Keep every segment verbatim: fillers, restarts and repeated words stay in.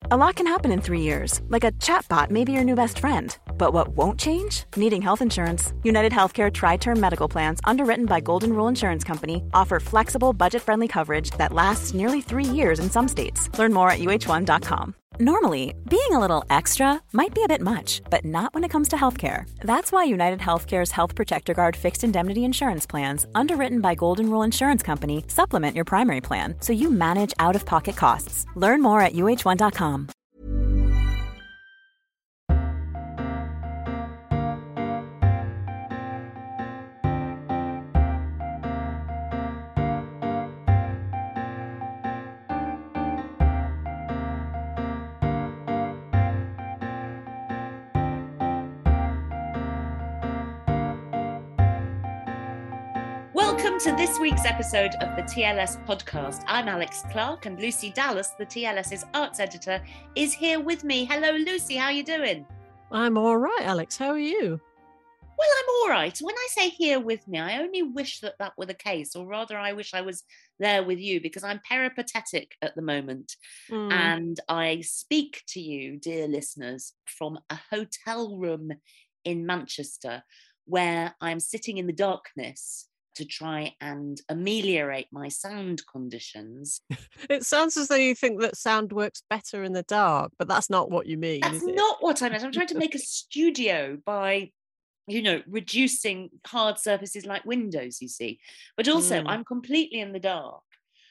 A lot can happen in three years, like a chatbot may be your new best friend. But what won't change? Needing health insurance. United Healthcare Tri-Term Medical Plans, underwritten by Golden Rule Insurance Company, offer flexible, budget-friendly coverage that lasts nearly three years in some states. Learn more at U H one dot com. Normally, being a little extra might be a bit much, but not when it comes to healthcare. That's why United Healthcare's Health Protector Guard fixed indemnity insurance plans, underwritten by Golden Rule Insurance Company, supplement your primary plan so you manage out-of-pocket costs. Learn more at U H one dot com. Welcome to this week's episode of the T L S podcast. I'm Alex Clark, and Lucy Dallas, the TLS's arts editor, is here with me. Hello, Lucy. How are you doing? I'm all right, Alex. How are you? Well, I'm all right. When I say here with me, I only wish that that were the case, or rather, I wish I was there with you, because I'm peripatetic at the moment. Mm. And I speak to you, dear listeners, from a hotel room in Manchester, where I'm sitting in the darkness to try and ameliorate my sound conditions. It sounds as though you think that sound works better in the dark, but that's not what you mean. That's is it? not what I meant. I'm trying to make a studio by, you know, reducing hard surfaces like windows, you see. But also, mm. I'm completely in the dark,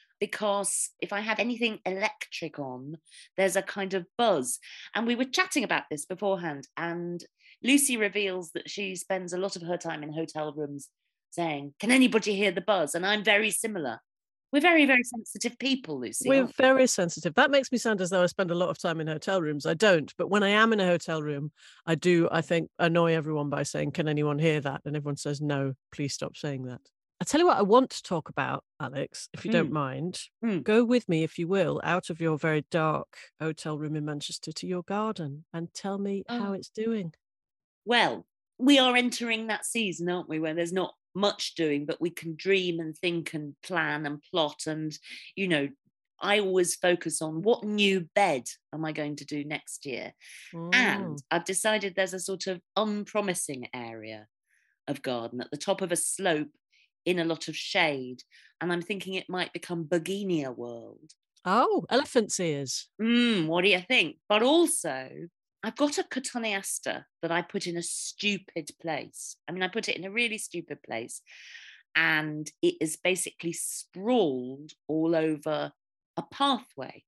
because if I have anything electric on, there's a kind of buzz. And we were chatting about this beforehand, and Lucy reveals that she spends a lot of her time in hotel rooms saying, can anybody hear the buzz? And I'm very similar. We're very, very sensitive people, Lucy. We're very sensitive. That makes me sound as though I spend a lot of time in hotel rooms. I don't. But when I am in a hotel room, I do, I think, annoy everyone by saying, can anyone hear that? And everyone says, no, please stop saying that. I tell you what I want to talk about, Alex, if you mm. don't mind. Mm. Go with me, if you will, out of your very dark hotel room in Manchester to your garden and tell me oh. how it's doing. Well, we are entering that season, aren't we, where there's not much doing, but we can dream and think and plan and plot. And, you know, I always focus on what new bed am I going to do next year. Mm. And I've decided there's a sort of unpromising area of garden at the top of a slope in a lot of shade. And I'm thinking it might become Begonia World. Oh, elephant's ears. Mm, what do you think? But also, I've got a Cotoneaster that I put in a stupid place. I mean, I put it in a really stupid place, and it is basically sprawled all over a pathway.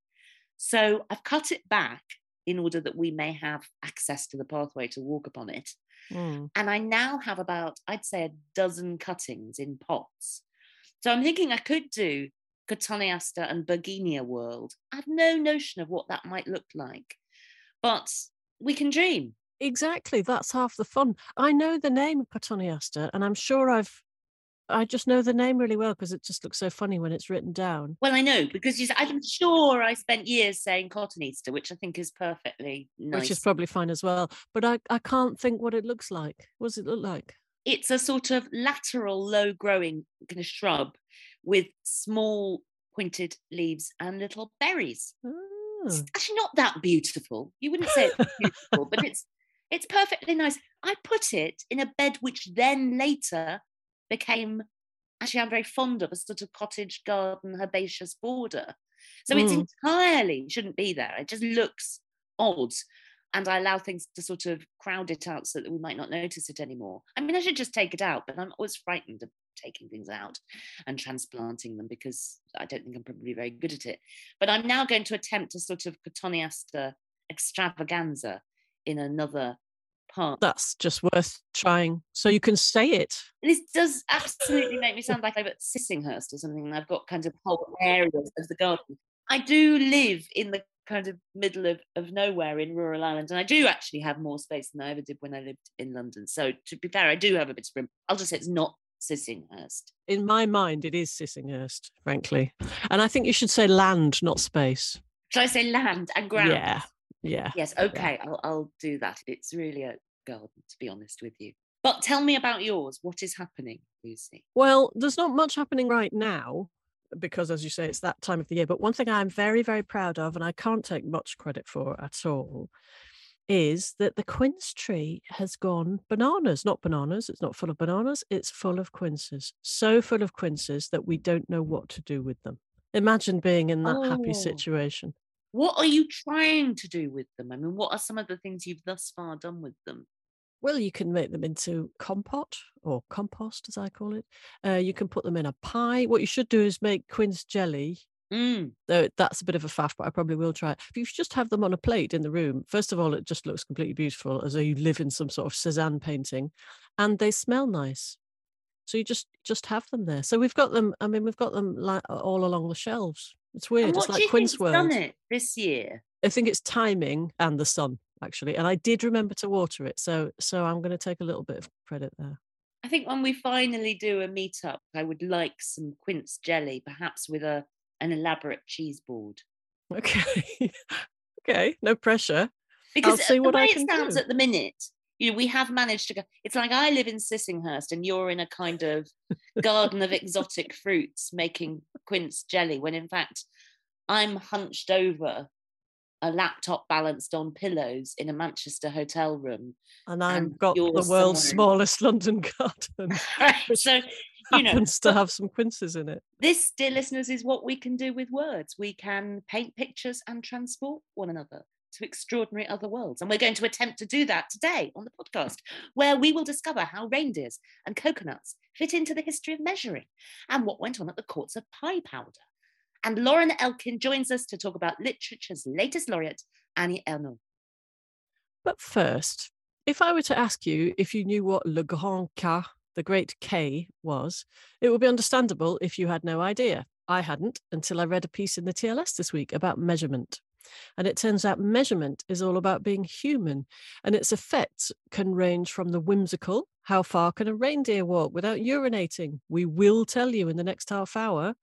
So I've cut it back in order that we may have access to the pathway to walk upon it. Mm. And I now have about, I'd say, a dozen cuttings in pots. So I'm thinking I could do Cotoneaster and Begonia World. I have no notion of what that might look like, but we can dream. Exactly. That's half the fun. I know the name of Cotoneaster, and I'm sure I've, I just know the name really well because it just looks so funny when it's written down. Well, I know, because you, I'm sure I spent years saying Cotoneaster, which I think is perfectly nice. Which is probably fine as well. But I, I can't think what it looks like. What does it look like? It's a sort of lateral, low-growing kind of shrub with small pointed leaves and little berries. Oh. It's actually not that beautiful. You wouldn't say it's beautiful, but it's it's perfectly nice. I put it in a bed which then later became, actually I'm very fond of, a sort of cottage garden herbaceous border. So mm. it's entirely, shouldn't be there. It just looks odd. And I allow things to sort of crowd it out so that we might not notice it anymore. I mean, I should just take it out, but I'm always frightened of taking things out and transplanting them because I don't think I'm probably very good at it. But I'm now going to attempt a sort of Cotoneaster extravaganza in another part. That's just worth trying, so you can say it. This does absolutely make me sound like I'm at Sissinghurst or something, and I've got kind of whole areas of the garden. I do live in the kind of middle of, of nowhere in rural Ireland, and I do actually have more space than I ever did when I lived in London. So to be fair, I do have a bit of room. I'll just say it's not Sissinghurst. In my mind, it is Sissinghurst, frankly. And I think you should say land, not space. Should I say land and ground? Yeah, yeah. Yes, okay, yeah. I'll, I'll do that. It's really a garden, to be honest with you. But tell me about yours. What is happening, Lucy? Well, there's not much happening right now. because, as you say, it's that time of the year. But one thing I'm very, very proud of, and I can't take much credit for at all, is that the quince tree has gone bananas. Not bananas, it's not full of bananas, it's full of quinces. So full of quinces that we don't know what to do with them. Imagine being in that happy Oh. situation. What are you trying to do with them? I mean, what are some of the things you've thus far done with them? Well, you can make them into compote or compost, as I call it. Uh, you can put them in a pie. What you should do is make quince jelly. Mm. Though that's a bit of a faff, but I probably will try it. If you just have them on a plate in the room, first of all, it just looks completely beautiful, as though you live in some sort of Cézanne painting, and they smell nice. So you just just have them there. So we've got them. I mean, we've got them like all along the shelves. It's weird. And what It's do like you Quince think's World. done it this year? I think it's timing and the sun, actually. And I did remember to water it, so so I'm going to take a little bit of credit there. I think when we finally do a meetup, I would like some quince jelly, perhaps with a an elaborate cheese board. Okay, okay, no pressure. Because I'll see the what way I it can sounds do. at the minute, you know, we have managed to go. It's like I live in Sissinghurst and you're in a kind of garden of exotic fruits making quince jelly, when in fact I'm hunched over a laptop balanced on pillows in a Manchester hotel room. And I've and got the you're world's somewhere in- smallest London garden, Right, which so, you know, happens to but have some quinces in it. this, dear listeners, is what we can do with words. We can paint pictures and transport one another to extraordinary other worlds. And we're going to attempt to do that today on the podcast, where we will discover how reindeers and coconuts fit into the history of measuring and what went on at the courts of pie powder. And Lauren Elkin joins us to talk about literature's latest laureate, Annie Ernaux. But first, if I were to ask you if you knew what Le Grand K, the Great K, was, it would be understandable if you had no idea. I hadn't until I read a piece in the T L S this week about measurement. And it turns out measurement is all about being human, and its effects can range from the whimsical, how far can a reindeer walk without urinating? We will tell you in the next half hour,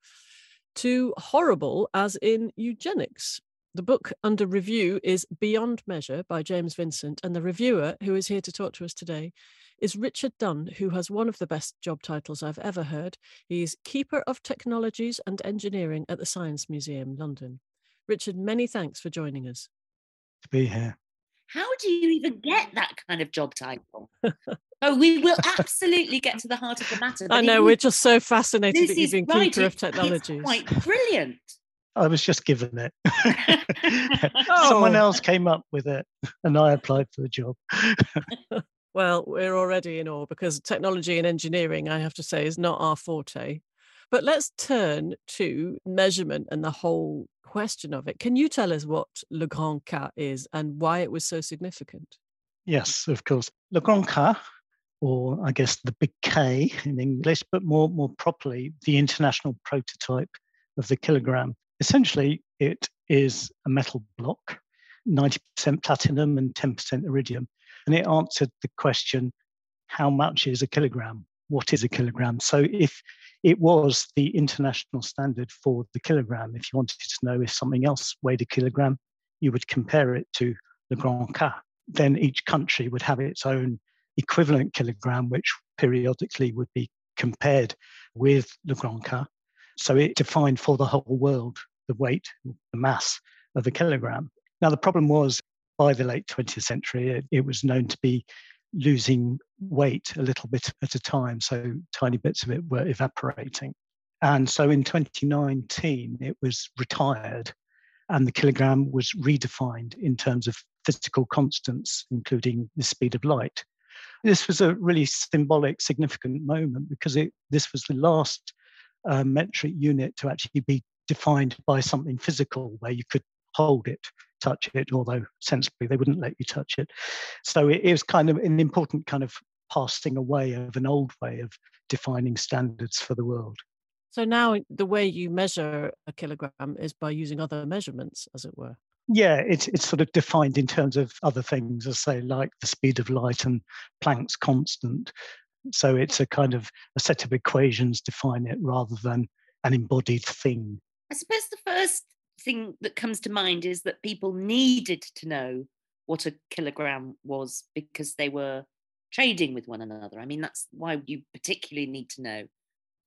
to horrible, as in eugenics. The book under review is Beyond Measure by James Vincent, and the reviewer, who is here to talk to us today, is Richard Dunn, who has one of the best job titles I've ever heard. He's Keeper of Technologies and Engineering at the Science Museum, London. Richard, many thanks for joining us. To be here. How do you even get that kind of job title? Oh, we will absolutely get to the heart of the matter. I know, we're just so fascinated this that you've is been right, Keeper of it's- Technologies. It's quite brilliant. I was just given it. Someone Oh. else came up with it and I applied for the job. Well, we're already in awe because technology and engineering, I have to say, is not our forte. But let's turn to measurement and the whole question of it. Can you tell us what Le Grand K is and why it was so significant? Yes, of course. Le Grand K, or I guess the big K in English, but more, more properly, the international prototype of the kilogram. Essentially, it is a metal block, ninety percent platinum and ten percent iridium. And it answered the question, how much is a kilogram? What is a kilogram? So if it was the international standard for the kilogram, if you wanted to know if something else weighed a kilogram, you would compare it to Le Grand K. Then each country would have its own equivalent kilogram, which periodically would be compared with Le Grand K. So it defined for the whole world the weight, the mass of a kilogram. Now, the problem was, by the late twentieth century, it, it was known to be losing weight a little bit at a time. So tiny bits of it were evaporating. And so in twenty nineteen, it was retired and the kilogram was redefined in terms of physical constants, including the speed of light. This was a really symbolic, significant moment because it, this was the last uh, metric unit to actually be defined by something physical where you could hold it, touch it, although sensibly they wouldn't let you touch it. So it is kind of an important kind of passing away of an old way of defining standards for the world. So now the way you measure a kilogram is by using other measurements, as it were. Yeah, it's it's sort of defined in terms of other things, as say, like the speed of light and Planck's constant. So it's a kind of a set of equations define it rather than an embodied thing. I suppose the first thing that comes to mind is that people needed to know what a kilogram was because they were trading with one another. I mean, that's why you particularly need to know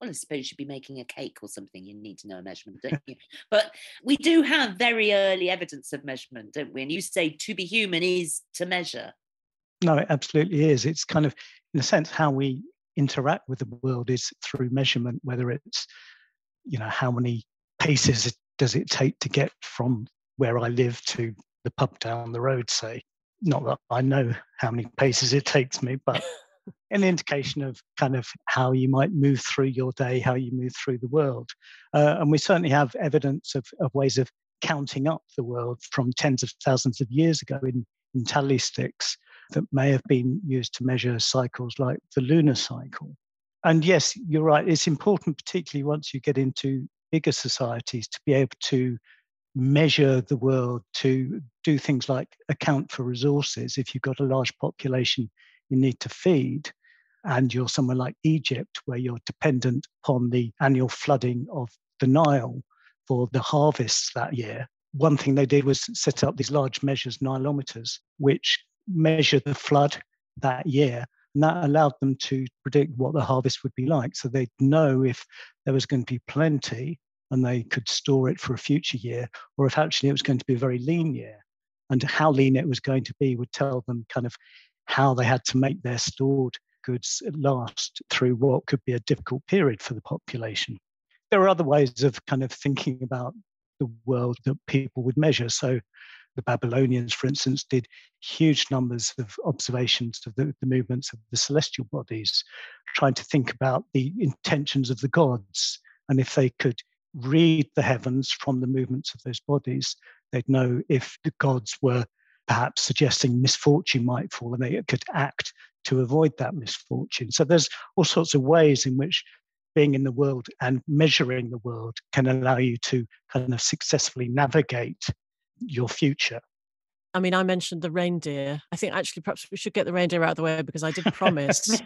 well, I suppose you'd be making a cake or something. You need to know a measurement, don't you? But we do have very early evidence of measurement, don't we? And you say to be human is to measure. No, it absolutely is. It's kind of, in a sense, how we interact with the world is through measurement, whether it's, you know, how many paces does it take to get from where I live to the pub down the road, say. Not that I know how many paces it takes me, but an indication of kind of how you might move through your day, how you move through the world. Uh, and we certainly have evidence of, of ways of counting up the world from tens of thousands of years ago in, in tally sticks that may have been used to measure cycles like the lunar cycle. And yes, you're right. It's important, particularly once you get into bigger societies, to be able to measure the world, to do things like account for resources. If you've got a large population you need to feed, and you're somewhere like Egypt, where you're dependent upon the annual flooding of the Nile for the harvests that year, one thing they did was set up these large measures, nilometers, which measured the flood that year. And that allowed them to predict what the harvest would be like. So they'd know if there was going to be plenty and they could store it for a future year, or if actually it was going to be a very lean year. And how lean it was going to be would tell them kind of how they had to make their stored goods last through what could be a difficult period for the population. There are other ways of kind of thinking about the world that people would measure. So the Babylonians, for instance, did huge numbers of observations of the, the movements of the celestial bodies, trying to think about the intentions of the gods. And if they could read the heavens from the movements of those bodies, they'd know if the gods were perhaps suggesting misfortune might fall, and they could act to avoid that misfortune. So there's all sorts of ways in which being in the world and measuring the world can allow you to kind of successfully navigate your future. I mean, I mentioned the reindeer. I think actually perhaps we should get the reindeer out of the way, because I did promise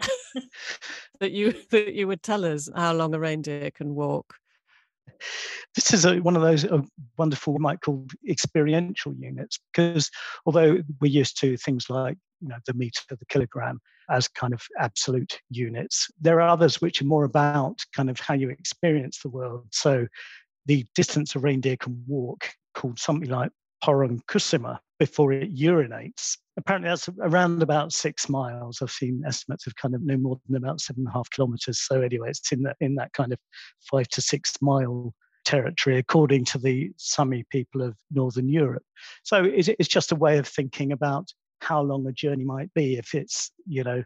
that you that you would tell us how long a reindeer can walk. This is a, one of those uh, wonderful, we might call experiential units, because although we're used to things like, you know, the meter, the kilogram as kind of absolute units, there are others which are more about kind of how you experience the world. So the distance a reindeer can walk, called something like Porung Kusuma, before it urinates. Apparently that's around about six miles. I've seen estimates of kind of no more than about seven and a half kilometers. So anyway, it's in that in that kind of five to six mile territory, according to the Sami people of Northern Europe. So it's just a way of thinking about how long a journey might be. If it's, you know,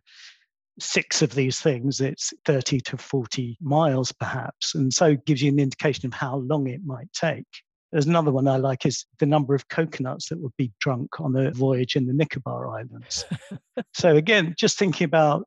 six of these things, it's thirty to forty miles perhaps. And so it gives you an indication of how long it might take. There's another one I like, is the number of coconuts that would be drunk on a voyage in the Nicobar Islands. So again, just thinking about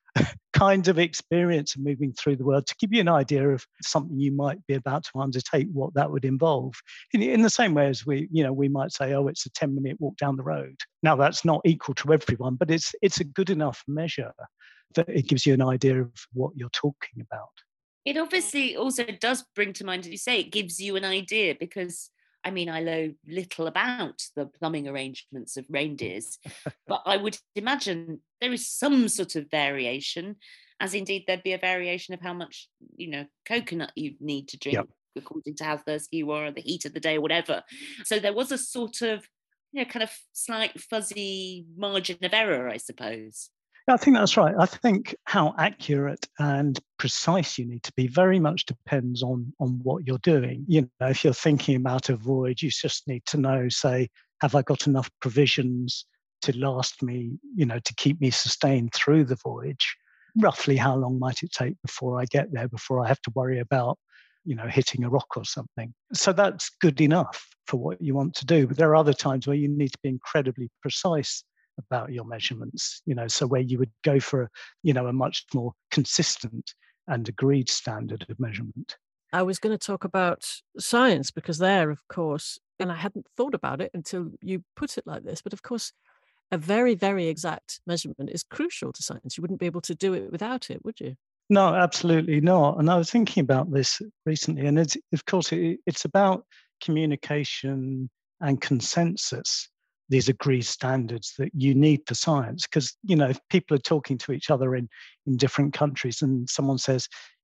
kinds of experience of moving through the world to give you an idea of something you might be about to undertake, what that would involve. In, in the same way as we, you know, we might say, oh, it's a ten minute walk down the road. Now that's not equal to everyone, but it's it's a good enough measure that it gives you an idea of what you're talking about. It obviously also does bring to mind, as you say, it gives you an idea, because, I mean, I know little about the plumbing arrangements of reindeers, but I would imagine there is some sort of variation, as indeed there'd be a variation of how much, you know, coconut you need to drink, yep, according to how thirsty you are, or the heat of the day, or whatever. So there was a sort of, you know, kind of slight fuzzy margin of error, I suppose. I think that's right. I think how accurate and precise you need to be very much depends on, on what you're doing. You know, if you're thinking about a voyage, you just need to know, say, have I got enough provisions to last me, you know, to keep me sustained through the voyage? Roughly how long might it take before I get there, before I have to worry about, you know, hitting a rock or something? So that's good enough for what you want to do. But there are other times where you need to be incredibly precise about your measurements, you know, so where you would go for, you know, a much more consistent and agreed standard of measurement. I was going to talk about science, because there, of course, and I hadn't thought about it until you put it like this, but of course, a very, very exact measurement is crucial to science. You wouldn't be able to do it without it, would you? No, absolutely not. And I was thinking about this recently, and it's, of course, it, it's about communication and consensus. These agreed standards that you need for science, because, you know, if people are talking to each other in, in different countries and someone says,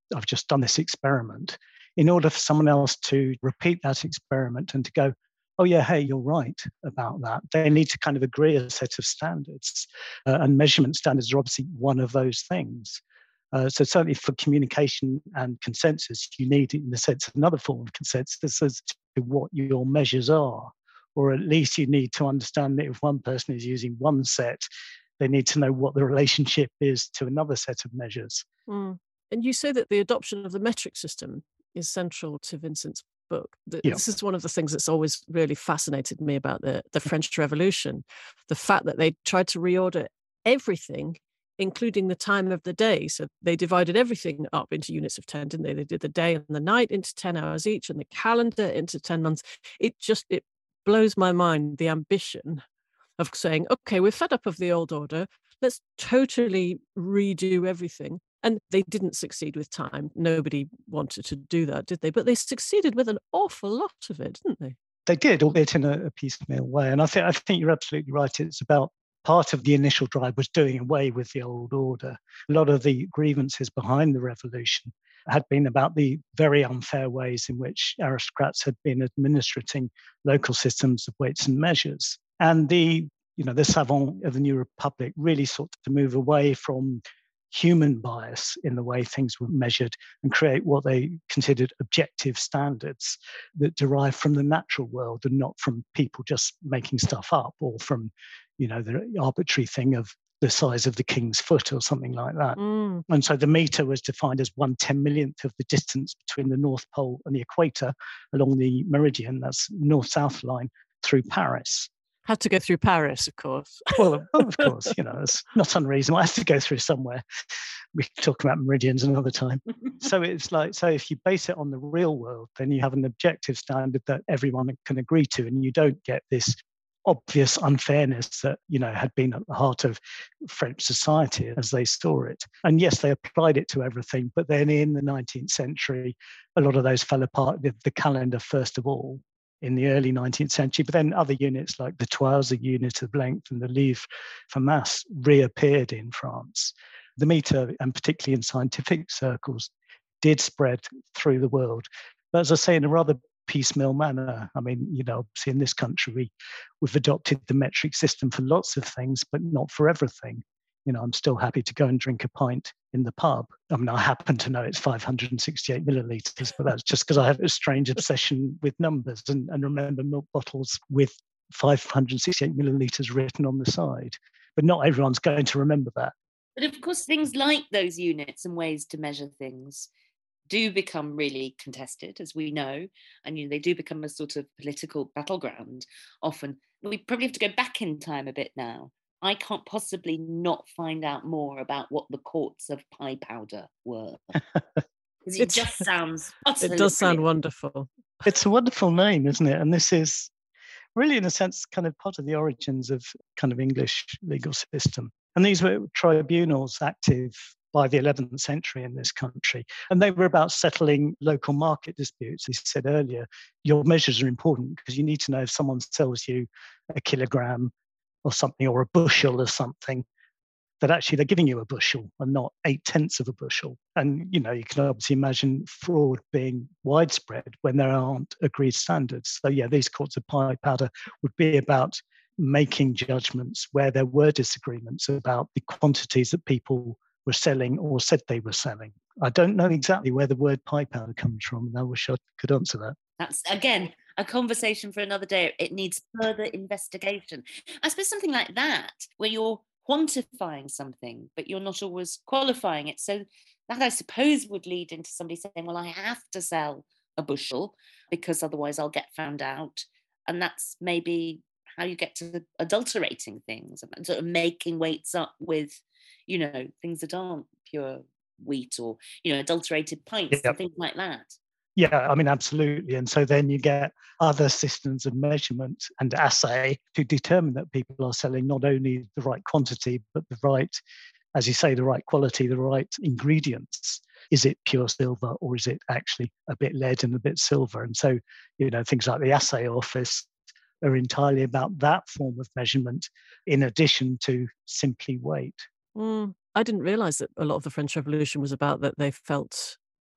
I've just done this experiment. In order for someone else to repeat that experiment and to go, oh yeah, hey, you're right about that, they need to kind of agree a set of standards. Uh, and measurement standards are obviously one of those things. Uh, so certainly for communication and consensus, you need, in a sense, another form of consensus as to what your measures are. Or at least you need to understand that if one person is using one set, they need to know what the relationship is to another set of measures. Mm. And you say that the adoption of the metric system is central to Vincent's book. This Yeah. is one of the things that's always really fascinated me about the, the French Revolution. The fact that they tried to reorder everything, including the time of the day. So they divided everything up into units of ten, didn't they? They did the day and the night into ten hours each and the calendar into ten months. It just, it blows my mind, the ambition of saying, okay, we're fed up of the old order. Let's totally redo everything. And they didn't succeed with time. Nobody wanted to do that, did they? But they succeeded with an awful lot of it, didn't they? They did, albeit in a, a piecemeal way. And I think I think you're absolutely right. It's about part of the initial drive was doing away with the old order. A lot of the grievances behind the revolution had been about the very unfair ways in which aristocrats had been administrating local systems of weights and measures. And the, you know, the savants of the New Republic really sought to move away from human bias in the way things were measured and create what they considered objective standards that derive from the natural world and not from people just making stuff up or from, you know, the arbitrary thing of the size of the king's foot or something like that. Mm. And so the meter was defined as one ten millionth of the distance between the North Pole and the equator along the meridian, that's north-south line, through Paris. Had to go through Paris, of course. Well, of course, you know, it's not unreasonable. I have to go through somewhere. We can talk about meridians another time. So it's like, so if you base it on the real world, then you have an objective standard that everyone can agree to, and you don't get this obvious unfairness that, you know, had been at the heart of French society as they saw it. And yes, they applied it to everything, but then in the nineteenth century, a lot of those fell apart. The, the calendar, first of all, in the early nineteenth century, but then other units like the toise, a unit of length, and the livre for mass reappeared in France. The meter, and particularly in scientific circles, did spread through the world. But as I say, in a rather piecemeal manner. I mean, you know, obviously in this country, we, we've adopted the metric system for lots of things, but not for everything. You know, I'm still happy to go and drink a pint in the pub. I mean, I happen to know it's five hundred sixty-eight millilitres, but that's just because I have a strange obsession with numbers and, and remember milk bottles with five hundred sixty-eight millilitres written on the side. But not everyone's going to remember that. But of course, things like those units and ways to measure things do become really contested, as we know, and you know, they do become a sort of political battleground often. We probably have to go back in time a bit now. I can't possibly not find out more about what the courts of pie powder were. Because it just sounds It does sound brilliant. wonderful. It's a wonderful name, isn't it? And this is really, in a sense, kind of part of the origins of kind of English legal system. And these were tribunals active by the eleventh century in this country. And they were about settling local market disputes. As you said earlier, your measures are important because you need to know if someone sells you a kilogram or something, or a bushel or something, that actually they're giving you a bushel and not eight tenths of a bushel. And, you know, you can obviously imagine fraud being widespread when there aren't agreed standards. So, yeah, these courts of pie powder would be about making judgments where there were disagreements about the quantities that people were selling or said they were selling. I don't know exactly where the word pie powder comes from, and I wish I could answer that. That's, again, a conversation for another day. It needs further investigation. I suppose something like that, where you're quantifying something, but you're not always qualifying it. So that, I suppose, would lead into somebody saying, well, I have to sell a bushel because otherwise I'll get found out. And that's maybe how you get to adulterating things and sort of making weights up with, you know, things that aren't pure wheat, or, you know, adulterated pints Yep. and things like that. Yeah, I mean, absolutely. And so then you get other systems of measurement and assay to determine that people are selling not only the right quantity, but the right, as you say, the right quality, the right ingredients. Is it pure silver, or is it actually a bit lead and a bit silver? And so, you know, things like the assay office are entirely about that form of measurement in addition to simply weight. Mm, I didn't realise that a lot of the French Revolution was about that they felt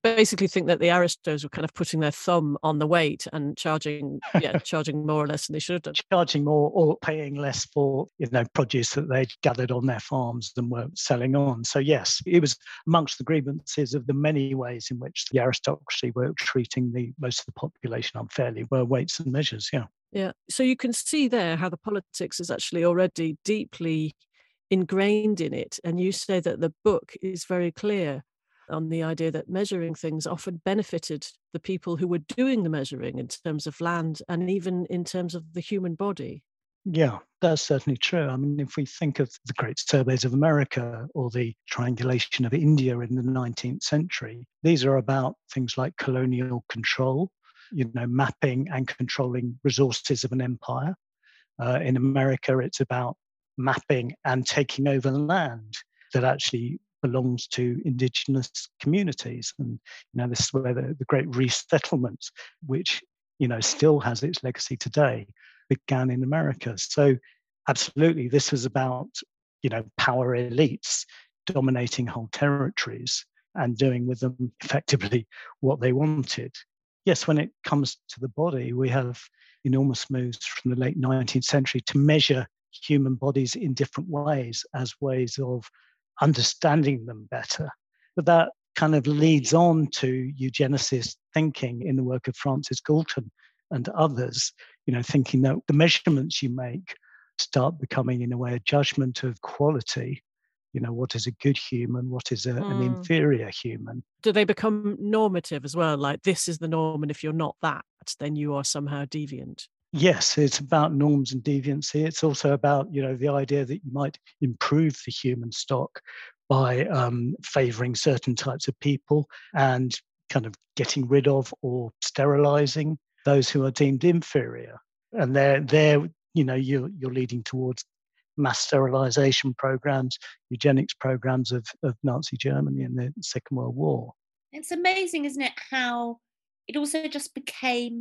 basically think that the aristos were kind of putting their thumb on the weight and charging, yeah, charging more or less than they should have done. Charging more or paying less for, you know, produce that they'd gathered on their farms than were selling on. So yes, it was amongst the grievances of the many ways in which the aristocracy were treating the most of the population unfairly were weights and measures. Yeah. Yeah. So you can see there how the politics is actually already deeply ingrained in it. And you say that the book is very clear on the idea that measuring things often benefited the people who were doing the measuring in terms of land and even in terms of the human body. Yeah, that's certainly true. I mean, if we think of the Great Surveys of America or the triangulation of India in the nineteenth century, these are about things like colonial control, you know, mapping and controlling resources of an empire. Uh, in America, it's about mapping and taking over land that actually belongs to indigenous communities. And, you know, this is where the, the great resettlement, which, you know, still has its legacy today, began in America. So absolutely, this was about, you know, power elites dominating whole territories and doing with them effectively what they wanted. Yes, when it comes to the body, we have enormous moves from the late nineteenth century to measure human bodies in different ways as ways of understanding them better. But that kind of leads on to eugenicist thinking in the work of Francis Galton and others, you know, thinking that the measurements you make start becoming, in a way, a judgment of quality. You know, what is a good human? What is a, mm. an inferior human? Do they become normative as well? Like, this is the norm, and if you're not that, then you are somehow deviant. Yes, it's about norms and deviancy. It's also about, you know, the idea that you might improve the human stock by um, favouring certain types of people and kind of getting rid of or sterilising those who are deemed inferior. And they're, they're you know, you're, you're leading towards mass sterilisation programs, eugenics programs of, of Nazi Germany in the Second World War. It's amazing, isn't it, how it also just became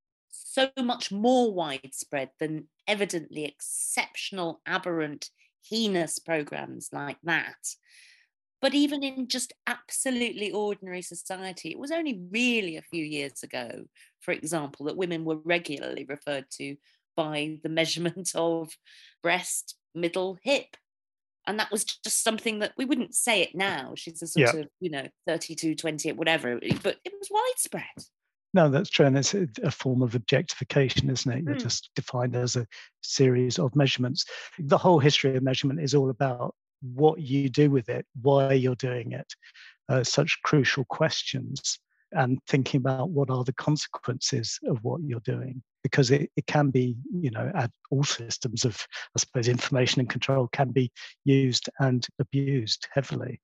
so much more widespread than evidently exceptional, aberrant, heinous programs like that. But even in just absolutely ordinary society, it was only really a few years ago, for example, that women were regularly referred to by the measurement of breast, middle, hip. And that was just something that we wouldn't say it now. She's a sort yeah. of, you know, thirty-two, twenty-eight, whatever, but it was widespread. No, that's true. And it's a, a form of objectification, isn't it? You're mm. just defined as a series of measurements. The whole history of measurement is all about what you do with it, why you're doing it, uh, such crucial questions, and thinking about what are the consequences of what you're doing. Because it, it can be, you know, at all systems of, I suppose, information and control can be used and abused heavily.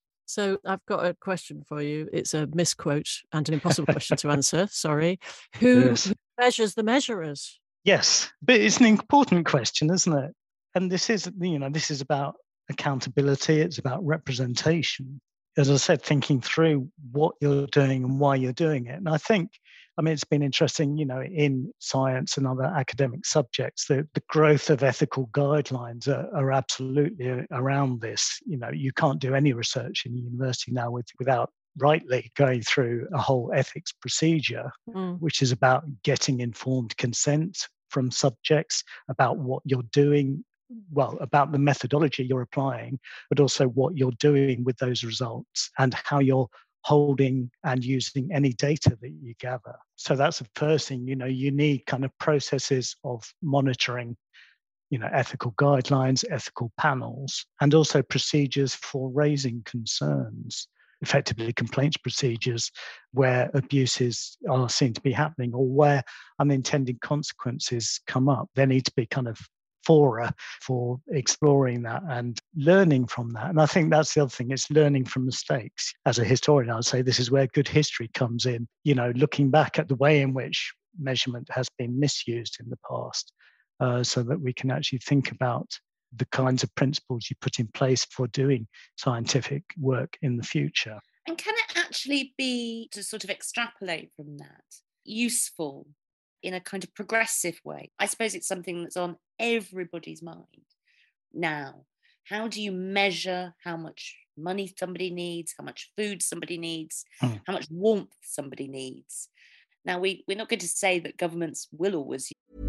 So I've got a question for you. It's a misquote and an impossible question to answer. Sorry. Who, yes. who measures the measurers? Yes, but it's an important question, isn't it? And this is, you know, this is about accountability. It's about representation. As I said, thinking through what you're doing and why you're doing it. And I think, I mean, it's been interesting, you know, in science and other academic subjects, the, the growth of ethical guidelines are, are absolutely around this. You know, you can't do any research in a university now with, without rightly going through a whole ethics procedure, mm. which is about getting informed consent from subjects about what you're doing, well, about the methodology you're applying, but also what you're doing with those results and how you're holding and using any data that you gather. So that's the first thing, you know, you need kind of processes of monitoring, you know, ethical guidelines, ethical panels, and also procedures for raising concerns, effectively complaints procedures where abuses are seen to be happening or where unintended consequences come up. There need to be kind of fora for exploring that and learning from that. And I think that's the other thing, it's learning from mistakes. As a historian, I would say this is where good history comes in, you know, looking back at the way in which measurement has been misused in the past, uh, so that we can actually think about the kinds of principles you put in place for doing scientific work in the future. And can it actually be, to sort of extrapolate from that, useful in a kind of progressive way? I suppose it's something that's on everybody's mind now. How do you measure how much money somebody needs, how much food somebody needs, Mm. how much warmth somebody needs. Now, we, we're not going to say that governments will always.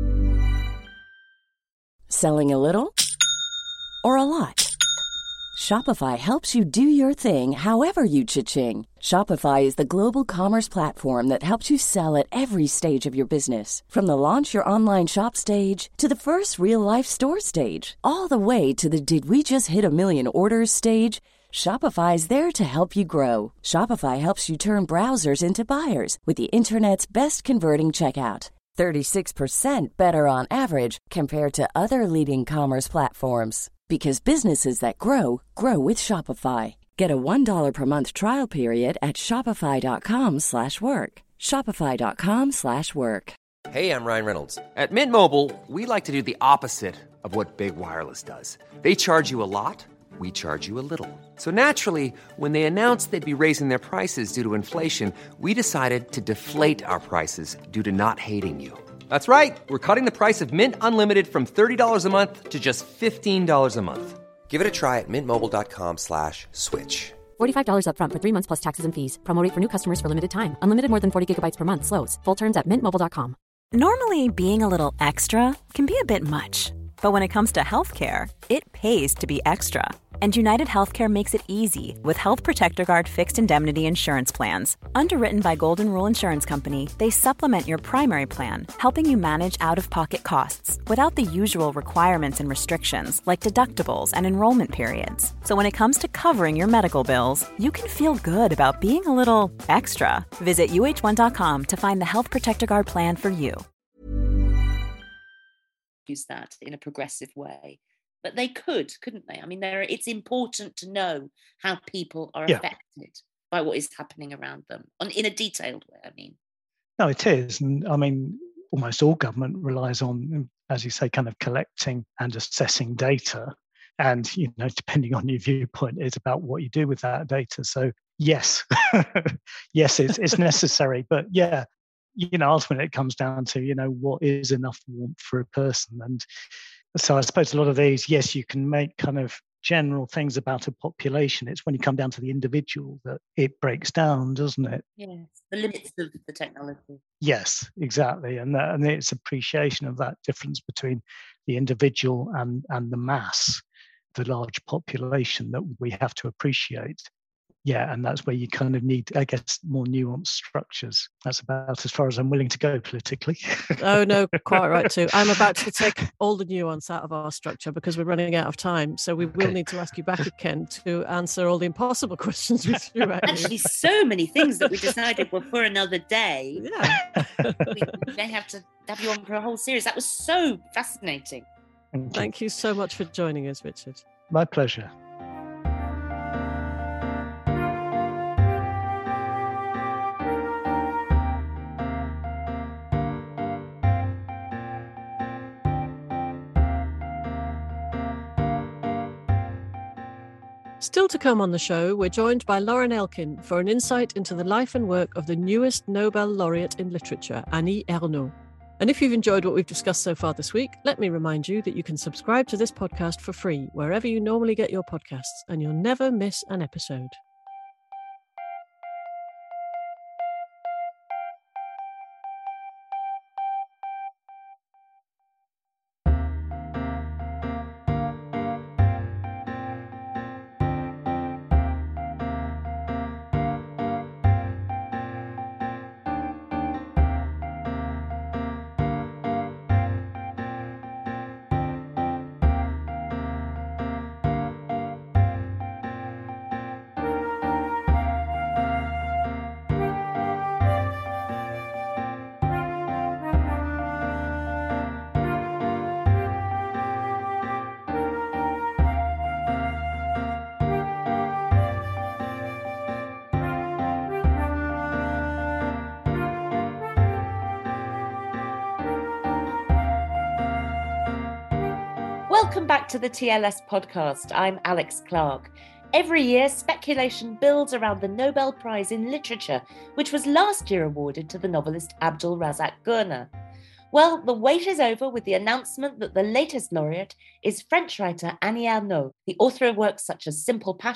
Selling a little or a lot? Shopify helps you do your thing however you cha-ching. Shopify is the global commerce platform that helps you sell at every stage of your business. From the launch your online shop stage to the first real-life store stage, all the way to the did we just hit a million orders stage. Shopify is there to help you grow. Shopify helps you turn browsers into buyers with the internet's best converting checkout. thirty-six percent better on average compared to other leading commerce platforms. Because businesses that grow, grow with Shopify. Get a one dollar per month trial period at shopify.com slash work. Shopify.com slash work. Hey, I'm Ryan Reynolds. At Mint Mobile, we like to do the opposite of what Big Wireless does. They charge you a lot, we charge you a little. So naturally, when they announced they'd be raising their prices due to inflation, we decided to deflate our prices due to not hating you. That's right. We're cutting the price of Mint Unlimited from thirty dollars a month to just fifteen dollars a month. Give it a try at mintmobile.com slash switch. forty-five dollars up front for three months plus taxes and fees. Promo rate for new customers for limited time. Unlimited more than forty gigabytes per month slows. Full terms at mint mobile dot com. Normally, being a little extra can be a bit much. But when it comes to healthcare, it pays to be extra. And United Healthcare makes it easy with Health Protector Guard fixed indemnity insurance plans. Underwritten by Golden Rule Insurance Company, they supplement your primary plan, helping you manage out-of-pocket costs without the usual requirements and restrictions like deductibles and enrollment periods. So when it comes to covering your medical bills, you can feel good about being a little extra. Visit U H one dot com to find the Health Protector Guard plan for you. Use that in a progressive way. But they could, couldn't they? I mean, there. It's important to know how people are Yeah. affected by what is happening around them, on, in a detailed way, I mean. No, it is. And I mean, almost all government relies on, as you say, kind of collecting and assessing data. And, you know, depending on your viewpoint, is about what you do with that data. So, yes, yes, it's, it's necessary. But yeah, you know, ultimately it comes down to, you know, what is enough warmth for a person. And so I suppose a lot of these, yes, you can make kind of general things about a population. It's when you come down to the individual that it breaks down, doesn't it? Yes, the limits of the technology. Yes, exactly. And, that, and it's appreciation of that difference between the individual and, and the mass, the large population that we have to appreciate. Yeah, and that's where you kind of need, I guess, more nuanced structures. That's about as far as I'm willing to go politically. Oh, no, quite right too. I'm about to take all the nuance out of our structure because we're running out of time. So we will Okay. need to ask you back again to answer all the impossible questions we threw at you. Actually, so many things that we decided were for another day. Yeah. We may have to have you on for a whole series. That was so fascinating. Thank you. Thank you so much for joining us, Richard. My pleasure. Still to come on the show, we're joined by Lauren Elkin for an insight into the life and work of the newest Nobel laureate in literature, Annie Ernaux. And if you've enjoyed what we've discussed so far this week, let me remind you that you can subscribe to this podcast for free wherever you normally get your podcasts, and you'll never miss an episode. Welcome back to the T L S podcast. I'm Alex Clark. Every year, speculation builds around the Nobel Prize in Literature, which was last year awarded to the novelist Abdul Razak Gurnah. Well, the wait is over with the announcement that the latest laureate is French writer Annie Ernaux, the author of works such as Simple Passion,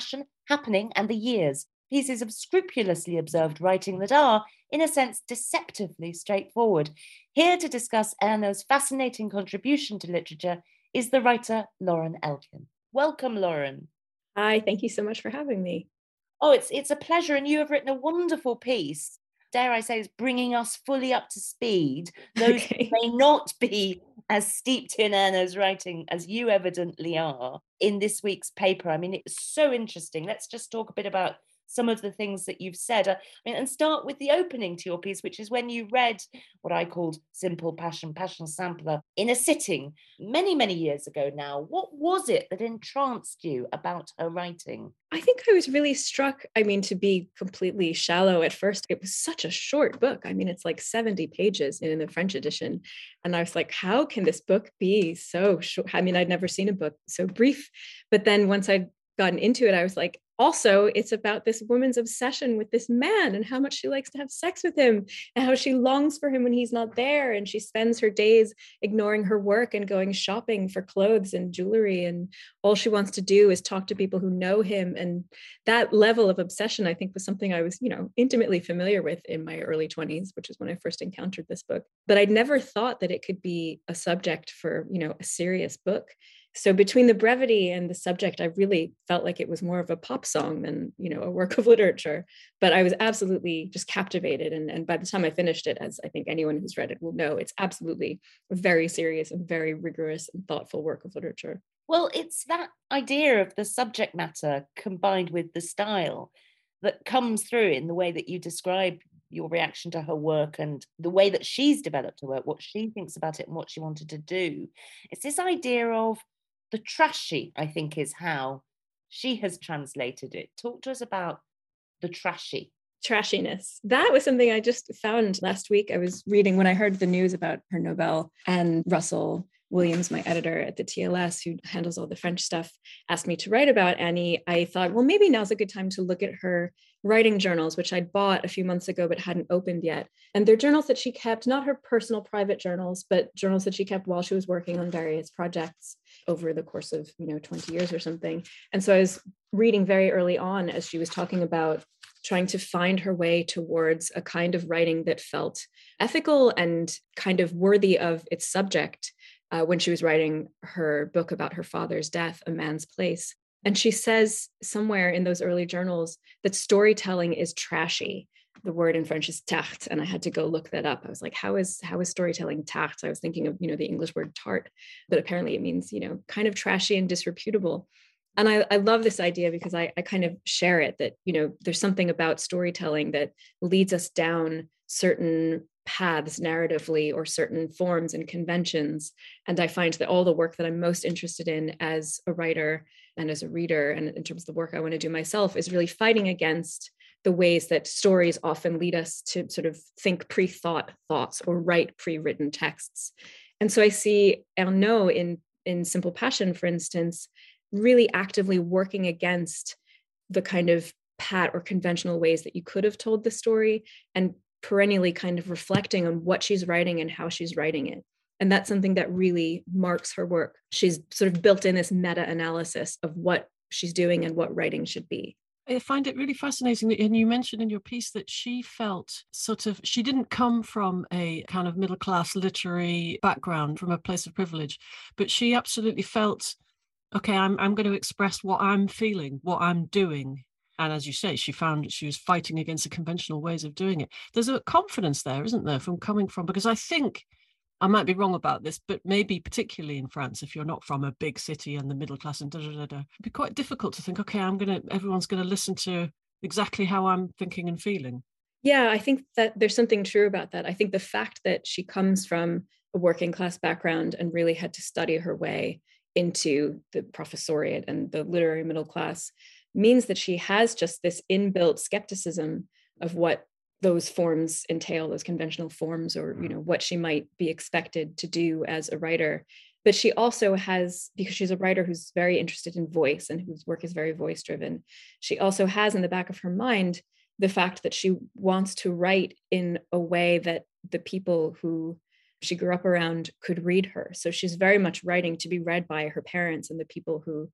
happening and the years. Pieces of scrupulously observed writing that are, in a sense, deceptively straightforward. Here to discuss Erno's fascinating contribution to literature is the writer Lauren Elkin. Welcome, Lauren. Hi, thank you so much for having me. Oh, it's it's a pleasure, and you have written a wonderful piece, dare I say, is bringing us fully up to speed. Those Okay. who may not be as steeped in Erno's writing as you evidently are in this week's paper. I mean, it's so interesting. Let's just talk a bit about some of the things that you've said. I mean, and start with the opening to your piece, which is when you read what I called Simple Passion, Passion Sampler, in a sitting many, many years ago now. What was it that entranced you about her writing? I think I was really struck, I mean, to be completely shallow at first, it was such a short book. I mean, it's like seventy pages in the French edition. And I was like, how can this book be so short? I mean, I'd never seen a book so brief. But then once I'd gotten into it, I was like, also, it's about this woman's obsession with this man and how much she likes to have sex with him and how she longs for him when he's not there. And she spends her days ignoring her work and going shopping for clothes and jewelry. And all she wants to do is talk to people who know him. And that level of obsession, I think, was something I was, you know, intimately familiar with in my early twenties, which is when I first encountered this book. But I'd never thought that it could be a subject for, you know, a serious book. So between the brevity and the subject, I really felt like it was more of a pop song than, you know, a work of literature. But I was absolutely just captivated. And, and by the time I finished it, as I think anyone who's read it will know, it's absolutely a very serious and very rigorous and thoughtful work of literature. Well, it's that idea of the subject matter combined with the style that comes through in the way that you describe your reaction to her work and the way that she's developed her work, what she thinks about it and what she wanted to do. It's this idea of the trashy, I think, is how she has translated it. Talk to us about the trashy. Trashiness. That was something I just found last week. I was reading when I heard the news about her Nobel, and Russell Williams, my editor at the T L S, who handles all the French stuff, asked me to write about Annie. I thought, well, maybe now's a good time to look at her writing journals, which I'd bought a few months ago, but hadn't opened yet. And they're journals that she kept, not her personal private journals, but journals that she kept while she was working on various projects over the course of, you know, twenty years or something. And so I was reading very early on as she was talking about trying to find her way towards a kind of writing that felt ethical and kind of worthy of its subject uh, when she was writing her book about her father's death, A Man's Place. And she says somewhere in those early journals that storytelling is trashy. The word in French is tarte, and I had to go look that up. I was like, how is how is storytelling tarte? I was thinking of, you know, the English word tart, but apparently it means, you know, kind of trashy and disreputable. And I, I love this idea because I, I kind of share it, that, you know, there's something about storytelling that leads us down certain paths narratively or certain forms and conventions. And I find that all the work that I'm most interested in as a writer and as a reader, and in terms of the work I want to do myself, is really fighting against the ways that stories often lead us to sort of think pre-thought thoughts or write pre-written texts. And so I see Erno in, in Simple Passion, for instance, really actively working against the kind of pat or conventional ways that you could have told the story, and perennially kind of reflecting on what she's writing and how she's writing it. And that's something that really marks her work. She's sort of built in this meta-analysis of what she's doing and what writing should be. I find it really fascinating that, and you mentioned in your piece that she felt sort of, she didn't come from a kind of middle-class literary background, from a place of privilege, but she absolutely felt, okay, I'm I'm going to express what I'm feeling, what I'm doing. And as you say, she found that she was fighting against the conventional ways of doing it. There's a confidence there, isn't there, from coming from, because I think, I might be wrong about this, but maybe particularly in France, if you're not from a big city and the middle class and da da da da, it'd be quite difficult to think, okay, I'm going to, everyone's going to listen to exactly how I'm thinking and feeling. Yeah, I think that there's something true about that. I think the fact that she comes from a working class background and really had to study her way into the professoriate and the literary middle class means that she has just this inbuilt skepticism of what those forms entail, those conventional forms, or, you know, what she might be expected to do as a writer. But she also has, because she's a writer who's very interested in voice and whose work is very voice driven, she also has in the back of her mind the fact that she wants to write in a way that the people who she grew up around could read her. So she's very much writing to be read by her parents and the people who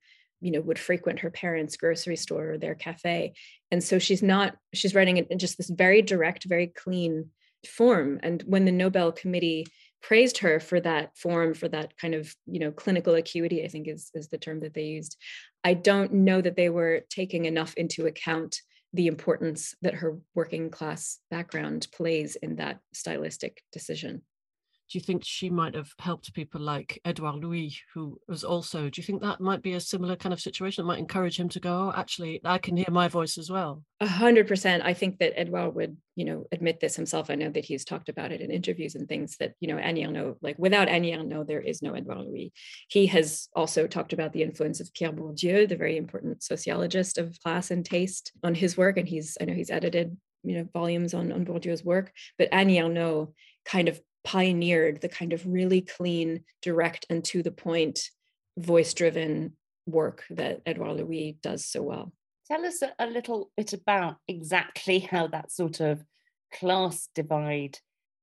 you know, would frequent her parents' grocery store or their cafe. And so she's not, she's writing it in just this very direct, very clean form. And when the Nobel Committee praised her for that form, for that kind of, you know, clinical acuity, I think is, is the term that they used, I don't know that they were taking enough into account the importance that her working class background plays in that stylistic decision. Do you think she might have helped people like Edouard Louis, who was also, do you think that might be a similar kind of situation that might encourage him to go, oh, actually, I can hear my voice as well? A hundred percent. I think that Edouard would, you know, admit this himself. I know that he's talked about it in interviews and things that, you know, Annie Ernaux, like without Annie Ernaux, there is no Edouard Louis. He has also talked about the influence of Pierre Bourdieu, the very important sociologist of class and taste, on his work. And he's, I know he's edited, you know, volumes on, on Bourdieu's work, but Annie Ernaux kind of pioneered the kind of really clean, direct, and to the point, voice-driven work that Edouard Louis does so well. Tell us a, a little bit about exactly how that sort of class divide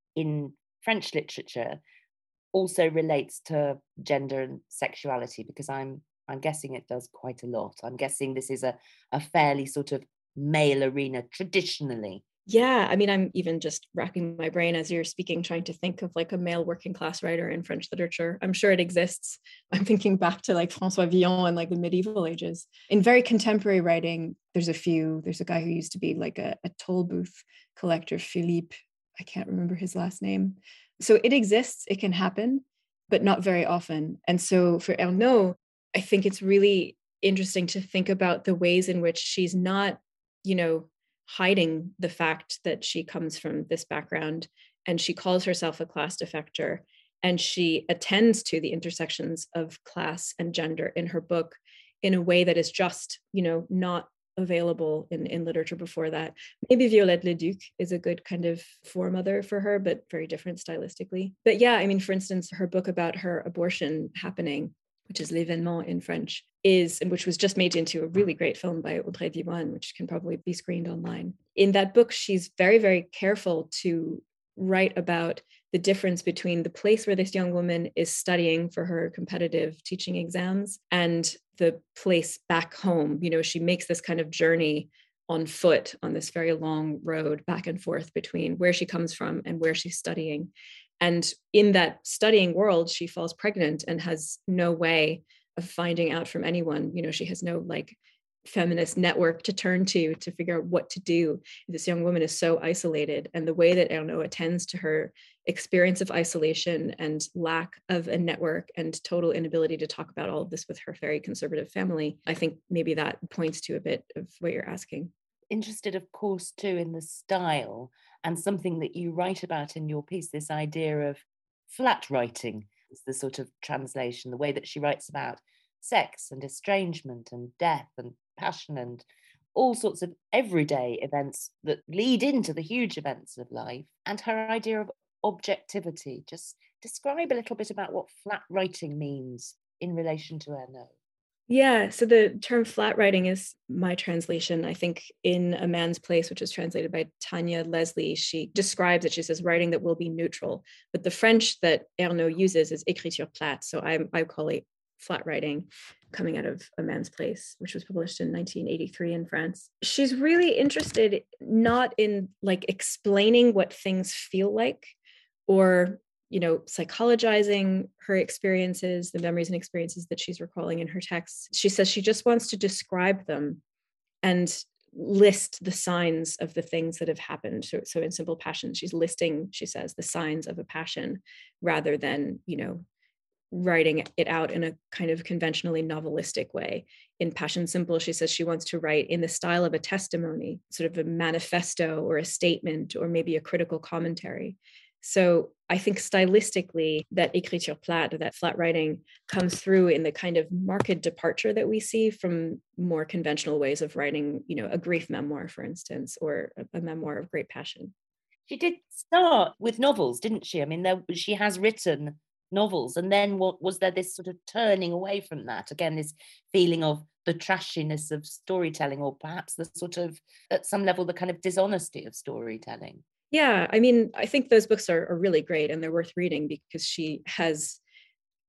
in French literature also relates to gender and sexuality, because I'm I'm guessing it does quite a lot. I'm guessing this is a, a fairly sort of male arena traditionally. Yeah, I mean, I'm even just racking my brain as you're speaking, trying to think of like a male working class writer in French literature. I'm sure it exists. I'm thinking back to like François Villon and like the medieval ages. In very contemporary writing, there's a few. There's a guy who used to be like a, a toll booth collector, Philippe. I can't remember his last name. So it exists, it can happen, but not very often. And so for Ernaux, I think it's really interesting to think about the ways in which she's not, you know, hiding the fact that she comes from this background, and she calls herself a class defector, and she attends to the intersections of class and gender in her book in a way that is just, you know, not available in, in literature before that. Maybe Violette Leduc is a good kind of foremother for her, but very different stylistically. But yeah, I mean, for instance, her book about her abortion happening, which is L'événement in French, is, and which was just made into a really great film by Audrey Diwan, which can probably be screened online. In that book, she's very, very careful to write about the difference between the place where this young woman is studying for her competitive teaching exams and the place back home. You know, she makes this kind of journey on foot on this very long road back and forth between where she comes from and where she's studying. And in that studying world, she falls pregnant and has no way of finding out from anyone. You know, she has no like feminist network to turn to to figure out what to do. This young woman is so isolated, and the way that Ernaux attends to her experience of isolation and lack of a network and total inability to talk about all of this with her very conservative family, I think maybe that points to a bit of what you're asking. Interested, of course, too, in the style and something that you write about in your piece, this idea of flat writing. It's the sort of translation, the way that she writes about sex and estrangement and death and passion and all sorts of everyday events that lead into the huge events of life, and her idea of objectivity. Just describe a little bit about what flat writing means in relation to Ernaux. Yeah, so the term flat writing is my translation. I think in A Man's Place, which was translated by Tanya Leslie, she describes it. She says writing that will be neutral. But the French that Ernaux uses is écriture plate. So I, I call it flat writing, coming out of A Man's Place, which was published in nineteen eighty-three in France. She's really interested not in like explaining what things feel like or, you know, psychologizing her experiences, the memories and experiences that she's recalling in her texts. She says she just wants to describe them and list the signs of the things that have happened. So, so in Simple Passion, she's listing, she says, the signs of a passion rather than, you know, writing it out in a kind of conventionally novelistic way. In Passion Simple, she says she wants to write in the style of a testimony, sort of a manifesto or a statement or maybe a critical commentary. So I think stylistically that écriture plate, that flat writing, comes through in the kind of marked departure that we see from more conventional ways of writing, you know, a grief memoir, for instance, or a, a memoir of great passion. She did start with novels, didn't she? I mean, there, she has written novels, and then what was there this sort of turning away from that? Again, this feeling of the trashiness of storytelling, or perhaps the sort of, at some level, the kind of dishonesty of storytelling. Yeah, I mean, I think those books are, are really great and they're worth reading because she has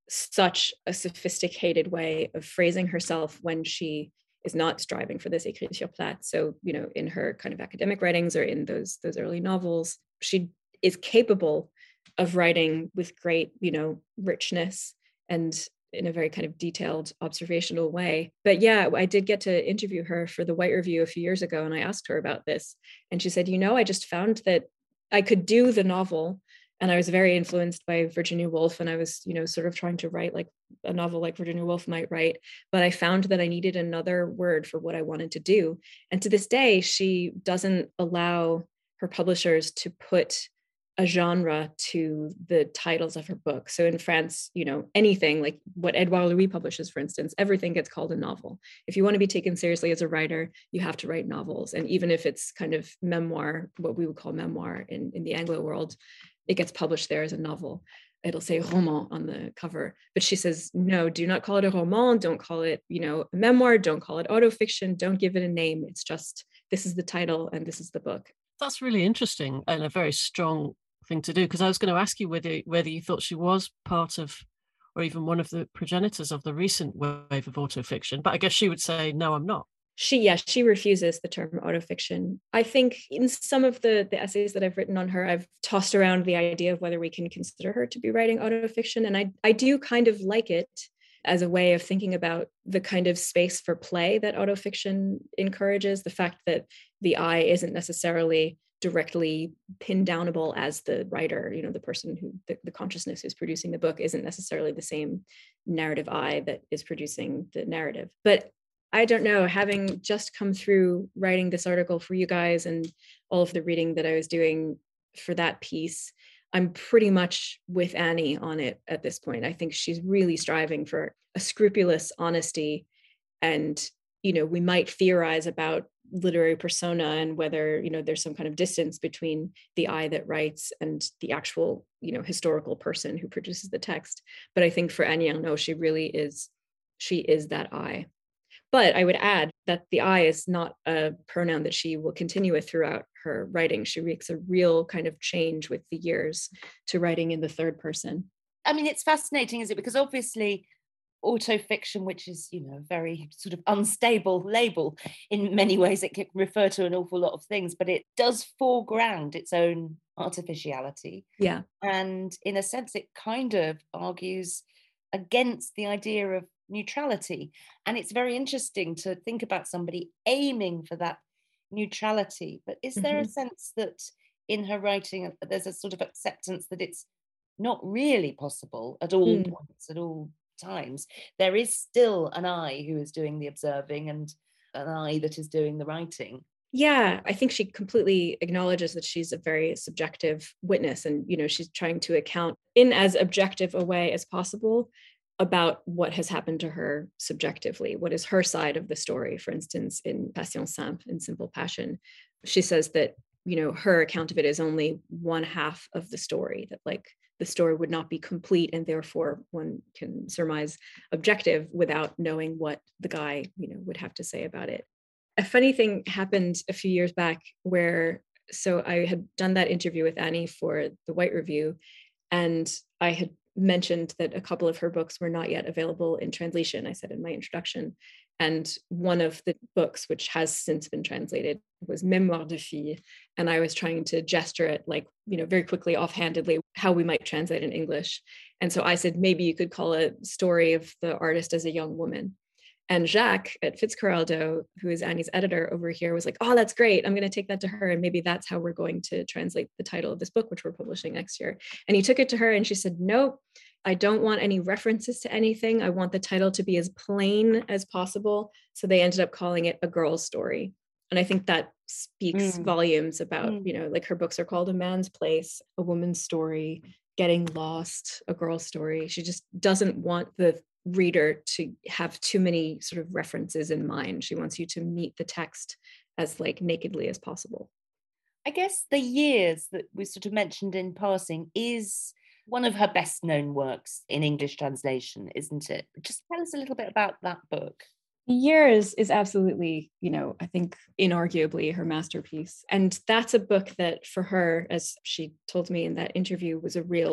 such a sophisticated way of phrasing herself when she is not striving for this écrit sur plate. So, you know, in her kind of academic writings or in those those early novels, she is capable of writing with great, you know, richness and in a very kind of detailed observational way. But yeah, I did get to interview her for the White Review a few years ago, and I asked her about this. And she said, you know, I just found that I could do the novel, and I was very influenced by Virginia Woolf, and I was, you know, sort of trying to write like a novel like Virginia Woolf might write, but I found that I needed another word for what I wanted to do. And to this day, she doesn't allow her publishers to put a genre to the titles of her book. So in France, you know, anything like what Edouard Louis publishes, for instance, everything gets called a novel. If you want to be taken seriously as a writer, you have to write novels. And even if it's kind of memoir, what we would call memoir in, in the Anglo world, it gets published there as a novel. It'll say roman on the cover. But she says, no, do not call it a roman. Don't call it, you know, a memoir. Don't call it autofiction. Don't give it a name. It's just, this is the title and this is the book. That's really interesting and a very strong thing to do, because I was going to ask you whether whether you thought she was part of or even one of the progenitors of the recent wave of autofiction, but I guess she would say, no, I'm not. She, yes, yeah, she refuses the term autofiction. I think in some of the, the essays that I've written on her, I've tossed around the idea of whether we can consider her to be writing autofiction. And I, I do kind of like it as a way of thinking about the kind of space for play that autofiction encourages, the fact that the I isn't necessarily directly pin downable as the writer, you know, the person who, the, the consciousness who's producing the book isn't necessarily the same narrative I that is producing the narrative. But I don't know, having just come through writing this article for you guys and all of the reading that I was doing for that piece, I'm pretty much with Annie on it at this point. I think she's really striving for a scrupulous honesty. And, you know, we might theorize about literary persona and whether, you know, there's some kind of distance between the I that writes and the actual, you know, historical person who produces the text. But I think for Annie Ernaux, she really is, she is that I. But I would add that the I is not a pronoun that she will continue with throughout her writing. She makes a real kind of change with the years to writing in the third person. I mean, it's fascinating, is it? Because obviously autofiction, which is, you know, a very sort of unstable label, in many ways it can refer to an awful lot of things, but it does foreground its own artificiality. Yeah. And in a sense, it kind of argues against the idea of neutrality. And it's very interesting to think about somebody aiming for that neutrality. But is there mm-hmm. a sense that in her writing, there's a sort of acceptance that it's not really possible at all mm. points, at all times? There is still an I who is doing the observing and an I that is doing the writing. Yeah, I think she completely acknowledges that she's a very subjective witness, and, you know, she's trying to account in as objective a way as possible about what has happened to her subjectively. What is her side of the story? For instance, in Passion Simple, in Simple Passion, she says that, you know, her account of it is only one half of the story, that like the story would not be complete, and therefore one can surmise objective without knowing what the guy, you know, would have to say about it. A funny thing happened a few years back where, so I had done that interview with Annie for the White Review, and I had mentioned that a couple of her books were not yet available in translation, I said in my introduction. And one of the books, which has since been translated, was Mémoire de Fille. And I was trying to gesture it, like, you know, very quickly, offhandedly, how we might translate in English. And so I said, maybe you could call it Story of the Artist as a Young Woman. And Jacques at Fitzcarraldo, who is Annie's editor over here, was like, oh, that's great. I'm going to take that to her. And maybe that's how we're going to translate the title of this book, which we're publishing next year. And he took it to her and she said, nope, I don't want any references to anything. I want the title to be as plain as possible. So they ended up calling it A Girl's Story. And I think that speaks mm. volumes about, mm. you know, like her books are called A Man's Place, A Woman's Story, Getting Lost, A Girl's Story. She just doesn't want the reader to have too many sort of references in mind. She wants you to meet the text as like nakedly as possible. I guess The Years that we sort of mentioned in passing is one of her best known works in English translation, isn't it? Just tell us a little bit about that book. Years is absolutely, you know, I think inarguably her masterpiece. And that's a book that for her, as she told me in that interview, was a real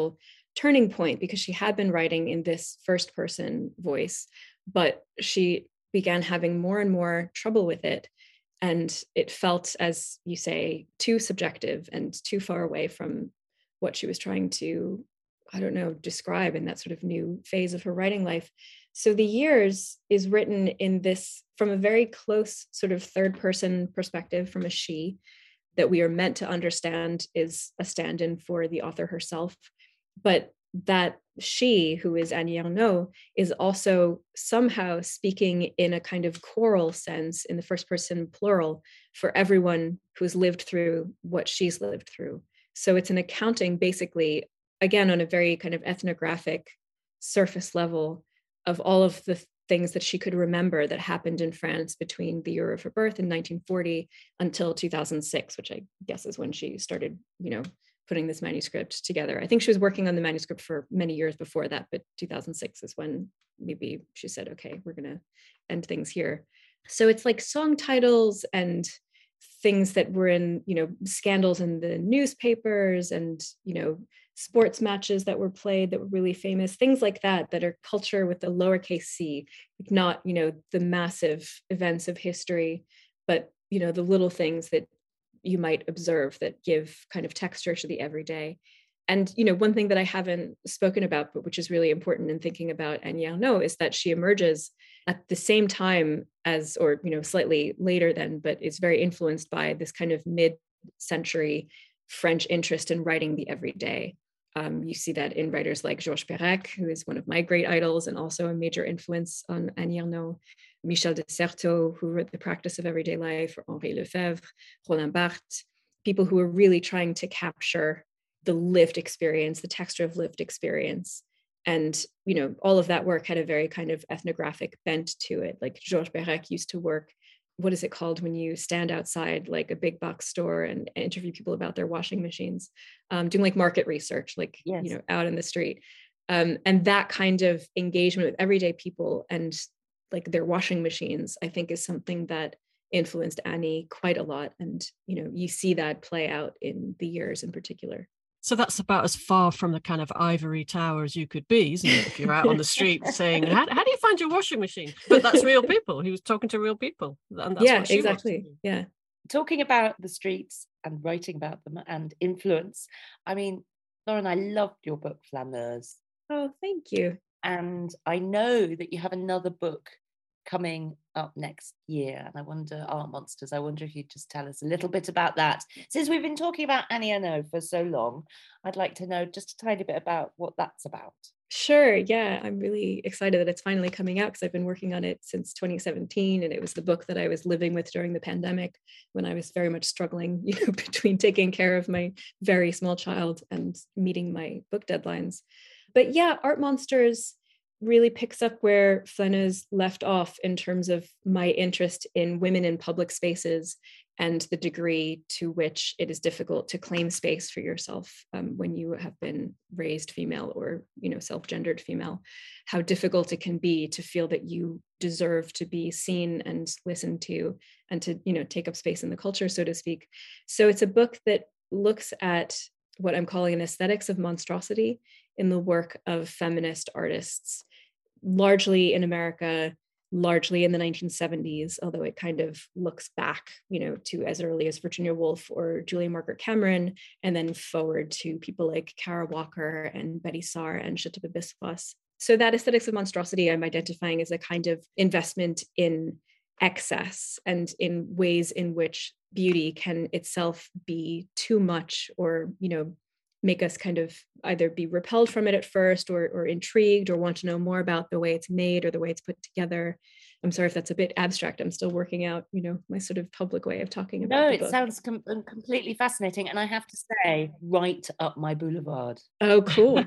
turning point because she had been writing in this first person voice, but she began having more and more trouble with it. And it felt, as you say, too subjective and too far away from what she was trying to, I don't know, describe in that sort of new phase of her writing life. So The Years is written in this, from a very close sort of third person perspective, from a she that we are meant to understand is a stand-in for the author herself. But that she, who is Annie Ernaux, is also somehow speaking in a kind of choral sense, in the first person plural, for everyone who's lived through what she's lived through. So it's an accounting, basically, again, on a very kind of ethnographic surface level, of all of the things that she could remember that happened in France between the year of her birth in nineteen forty until two thousand six, which I guess is when she started, you know, putting this manuscript together. I think she was working on the manuscript for many years before that, but two thousand six is when maybe she said, okay, we're going to end things here. So it's like song titles and things that were in, you know, scandals in the newspapers and, you know, sports matches that were played that were really famous, things like that, that are culture with the lowercase c, not, you know, the massive events of history, but, you know, the little things that you might observe that give kind of texture to the everyday. And, you know, one thing that I haven't spoken about, but which is really important in thinking about Annie Ernaux, is that she emerges at the same time as, or, you know, slightly later than, but is very influenced by this kind of mid-century French interest in writing the everyday. Um, you see that in writers like Georges Perec, who is one of my great idols and also a major influence on Annie Ernaux, Michel de Certeau, who wrote The Practice of Everyday Life, or Henri Lefebvre, Roland Barthes, people who are really trying to capture the lived experience, the texture of lived experience. And, you know, all of that work had a very kind of ethnographic bent to it. Like Georges Perec used to work, what is it called when you stand outside like a big box store and interview people about their washing machines, um, doing like market research, like, yes. you know, out in the street. Um, and that kind of engagement with everyday people and like their washing machines, I think is something that influenced Annie quite a lot. And, you know, you see that play out in The Years in particular. So that's about as far from the kind of ivory tower as you could be, isn't it? If you're out on the street saying, how, how do you find your washing machine? But that's real people. He was talking to real people. And that's yeah, what she exactly. Yeah. Talking about the streets and writing about them and influence. I mean, Lauren, I loved your book, Flameuse. Oh, thank you. And I know that you have another book coming up next year. And I wonder, Art Monsters, I wonder if you'd just tell us a little bit about that. Since we've been talking about Annie Ernaux for so long, I'd like to know just a tiny bit about what that's about. Sure. Yeah, I'm really excited that it's finally coming out because I've been working on it since twenty seventeen. And it was the book that I was living with during the pandemic when I was very much struggling, you know, between taking care of my very small child and meeting my book deadlines. But yeah, Art Monsters really picks up where Flameuse left off in terms of my interest in women in public spaces and the degree to which it is difficult to claim space for yourself um, when you have been raised female or, you know, self-gendered female, how difficult it can be to feel that you deserve to be seen and listened to and to, you know, take up space in the culture, so to speak. So it's a book that looks at what I'm calling an aesthetics of monstrosity in the work of feminist artists, largely in America, largely in the nineteen seventies, although it kind of looks back, you know, to as early as Virginia Woolf or Julia Margaret Cameron, and then forward to people like Kara Walker and Betty Saar and Châteaubriand Biswas. So that aesthetics of monstrosity I'm identifying as a kind of investment in excess and in ways in which beauty can itself be too much or, you know, make us kind of either be repelled from it at first or, or intrigued or want to know more about the way it's made or the way it's put together. I'm sorry if that's a bit abstract. I'm still working out, you know, my sort of public way of talking about no, the it book. sounds com- completely fascinating. And I have to say, right up my boulevard. Oh, cool.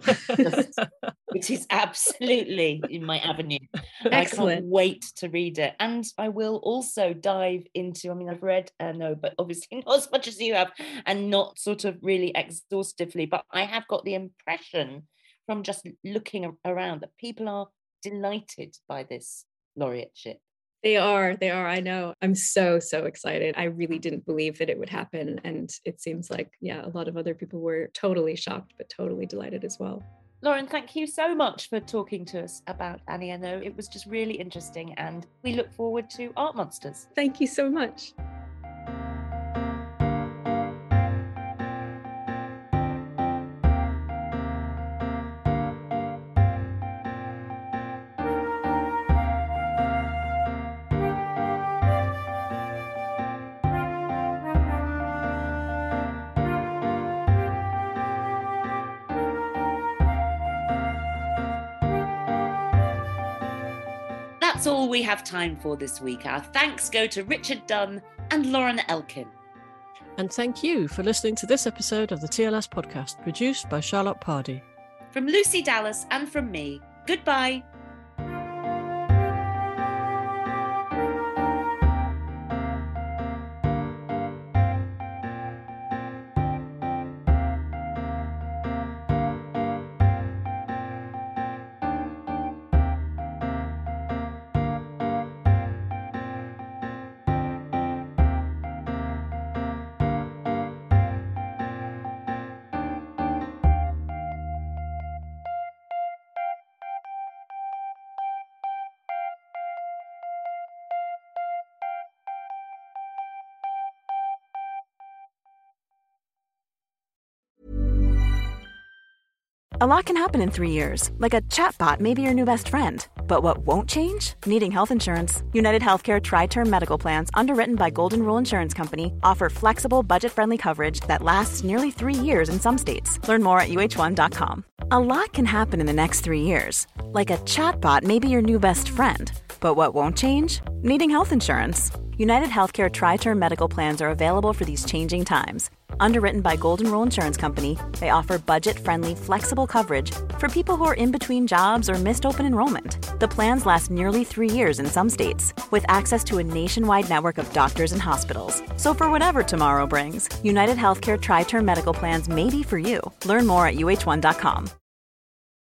It is absolutely in my avenue. Excellent. I can't wait to read it. And I will also dive into, I mean, I've read Ernaux, but obviously not as much as you have and not sort of really exhaustively, but I have got the impression from just looking around that people are delighted by this laureateship. They are, they are, I know. I'm so, so excited. I really didn't believe that it would happen. And it seems like, yeah, a lot of other people were totally shocked, but totally delighted as well. Lauren, thank you so much for talking to us about Annie Ernaux. It was just really interesting, and we look forward to Art Monsters. Thank you so much. That's all we have time for this week. Our thanks go to Richard Dunn and Lauren Elkin. And thank you for listening to this episode of the T L S podcast, produced by Charlotte Pardee. From Lucy Dallas and from me, goodbye. A lot can happen in three years, like a chatbot may be your new best friend. But what won't change? Needing health insurance. United Healthcare Tri-Term Medical Plans, underwritten by Golden Rule Insurance Company, offer flexible, budget-friendly coverage that lasts nearly three years in some states. Learn more at U H one dot com. A lot can happen in the next three years, like a chatbot may be your new best friend. But what won't change? Needing health insurance. United Healthcare Tri-Term Medical Plans are available for these changing times. Underwritten by Golden Rule Insurance Company, they offer budget-friendly, flexible coverage for people who are in between jobs or missed open enrollment. The plans last nearly three years in some states, with access to a nationwide network of doctors and hospitals. So for whatever tomorrow brings, United Healthcare Tri-Term Medical Plans may be for you. Learn more at U H one dot com.